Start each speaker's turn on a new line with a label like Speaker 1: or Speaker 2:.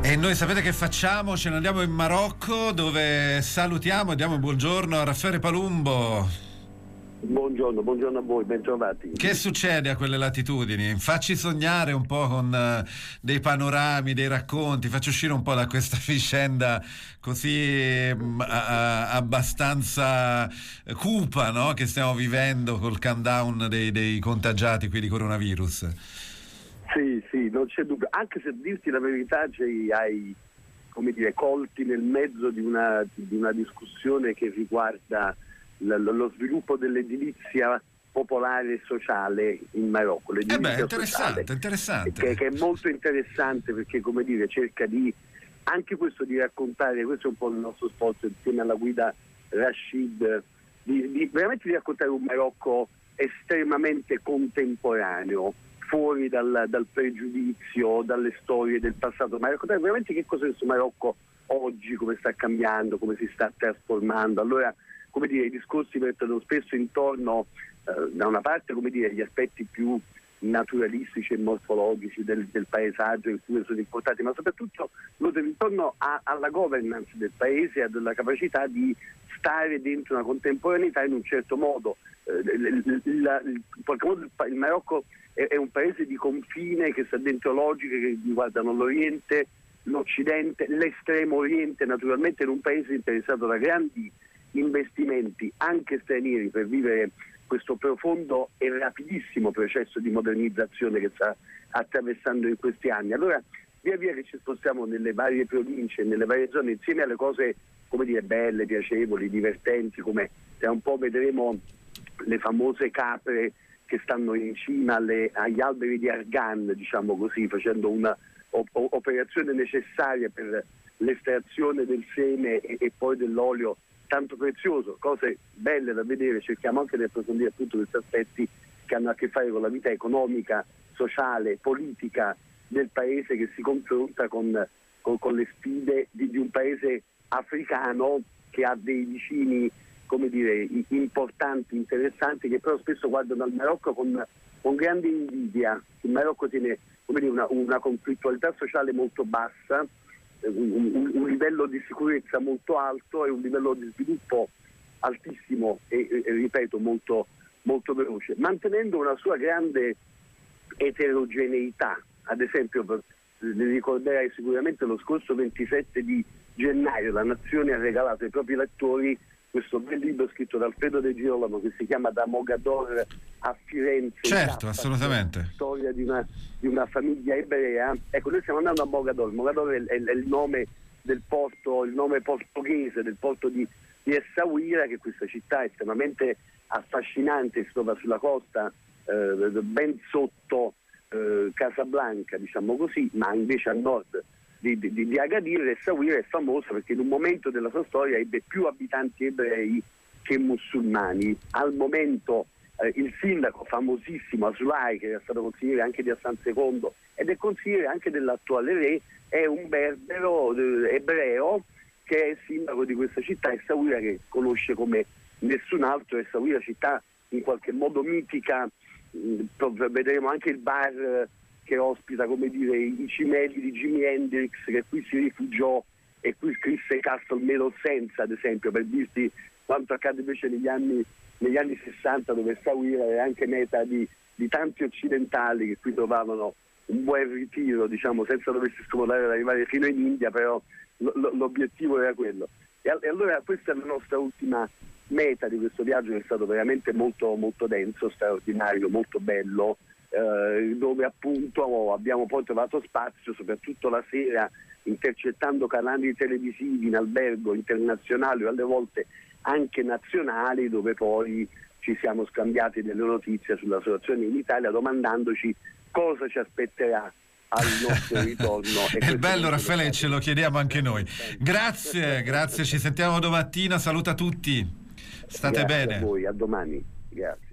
Speaker 1: E noi sapete che facciamo? Ce ne andiamo in Marocco, dove salutiamo e diamo il buongiorno a Raffaele Palumbo.
Speaker 2: Buongiorno a voi, bentrovati.
Speaker 1: Che succede a quelle latitudini? Facci sognare un po' con dei panorami, dei racconti, facci uscire un po' da questa vicenda così abbastanza cupa, no? Che stiamo vivendo col countdown dei contagiati qui di coronavirus.
Speaker 2: Sì, non c'è dubbio, anche se dirti la verità hai, come dire, colti nel mezzo di una discussione che riguarda lo sviluppo dell'edilizia popolare e sociale in Marocco.
Speaker 1: Interessante.
Speaker 2: Che è molto interessante, perché, come dire, cerca di anche questo di raccontare, questo è un po' il nostro sforzo insieme alla guida Rashid, veramente di raccontare un Marocco estremamente contemporaneo, fuori dal pregiudizio, dalle storie del passato, ma raccontare veramente che cos'è questo Marocco oggi, come sta cambiando, come si sta trasformando. Allora, come dire, i discorsi vertono spesso intorno, da una parte, come dire, gli aspetti più naturalistici e morfologici del paesaggio, che sono importanti, ma soprattutto intorno alla governance del paese, alla capacità di stare dentro una contemporaneità in un certo modo. In qualche modo il Marocco è un paese di confine che sta dentro logiche che riguardano l'Oriente, l'Occidente, l'Estremo Oriente, naturalmente in un paese interessato da grandi investimenti anche stranieri per vivere questo profondo e rapidissimo processo di modernizzazione che sta attraversando in questi anni. Allora, via via che ci spostiamo nelle varie province, nelle varie zone, insieme alle cose, come dire, belle, piacevoli, divertenti, come tra un po' vedremo le famose capre che stanno in cima agli alberi di argan, diciamo così, facendo una operazione necessaria per l'estrazione del seme e poi dell'olio tanto prezioso. Cose belle da vedere, cerchiamo anche di approfondire appunto questi aspetti che hanno a che fare con la vita economica, sociale, politica del paese, che si confronta con le sfide di un paese africano che ha dei vicini, come dire, importanti, interessanti, che però spesso guardano al Marocco con grande invidia. Il Marocco tiene, come dire, una conflittualità sociale molto bassa, un livello di sicurezza molto alto e un livello di sviluppo altissimo e ripeto molto, molto veloce, mantenendo una sua grande eterogeneità. Ad esempio, ne ricorderai sicuramente, lo scorso 27 di gennaio la Nazione ha regalato ai propri lettori questo bel libro scritto da Alfredo De Girolamo che si chiama Da Mogador a Firenze.
Speaker 1: Certo, assolutamente.
Speaker 2: Storia di una famiglia ebrea. Ecco, noi stiamo andando a Mogador. Mogador è il nome del porto, il nome portoghese del porto di Essaouira, che è questa città estremamente affascinante, si trova sulla costa, ben sotto Casablanca, diciamo così, ma invece a nord di Agadir. Essaouira è famosa perché in un momento della sua storia ebbe più abitanti ebrei che musulmani. Al momento il sindaco famosissimo Asulai, che era stato consigliere anche di Hassan II ed è consigliere anche dell'attuale re, è un berbero ebreo che è il sindaco di questa città, Essaouira, che conosce come nessun altro. Essaouira, città in qualche modo mitica, vedremo anche il bar che ospita, come dire, i cimeli di Jimi Hendrix, che qui si rifugiò e qui scrisse Castle Melo Senza, ad esempio, per dirti quanto accade invece negli anni 60, dove Essaouira era anche meta di tanti occidentali che qui trovavano un buon ritiro, diciamo, senza doversi scomodare ad arrivare fino in India, però l'obiettivo era quello. E allora questa è la nostra ultima meta di questo viaggio, che è stato veramente molto, molto denso, straordinario, molto bello, dove appunto abbiamo poi trovato spazio, soprattutto la sera, intercettando canali televisivi in albergo internazionali o alle volte anche nazionali, dove poi ci siamo scambiati delle notizie sulla situazione in Italia, domandandoci cosa ci aspetterà al nostro ritorno.
Speaker 1: È bello, Raffaele, ce lo chiediamo anche noi. Grazie, ci sentiamo domattina, saluta tutti, state
Speaker 2: Grazie
Speaker 1: bene.
Speaker 2: A voi, a domani, grazie.